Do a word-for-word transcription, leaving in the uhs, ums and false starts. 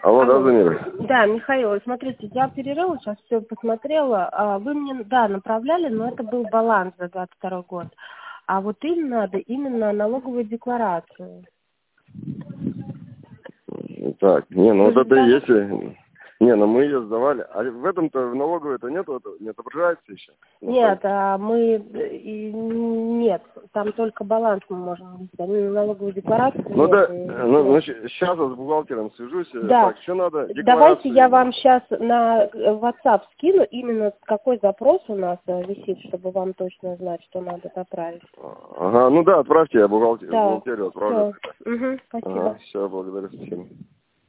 Алло, да, Замира? Да, Михаил, смотрите, я перерыла, сейчас все посмотрела. А, Вы мне, да, направляли, но это был баланс за двадцать второй год. А вот им надо именно налоговую декларацию. Так, не, ну Вы вот же это и сдали? есть. Не, ну мы ее сдавали. А в этом-то, в налоговой это нету, это не отображается еще? На Нет, сайте? а мы и нет, там только баланс мы можем видеть, а налоговую декларацию Ну нет. да, И ну, всё. значит, сейчас я с бухгалтером свяжусь. Да, Так, что надо? давайте я Декларацию. вам сейчас на WhatsApp скину именно какой запрос у нас э, висит, чтобы вам точно знать, что надо направить. Ага, ну да, отправьте, я бухгалтер, Так, бухгалтерию отправлю. все, угу, спасибо. Ага, все, благодарю, спасибо.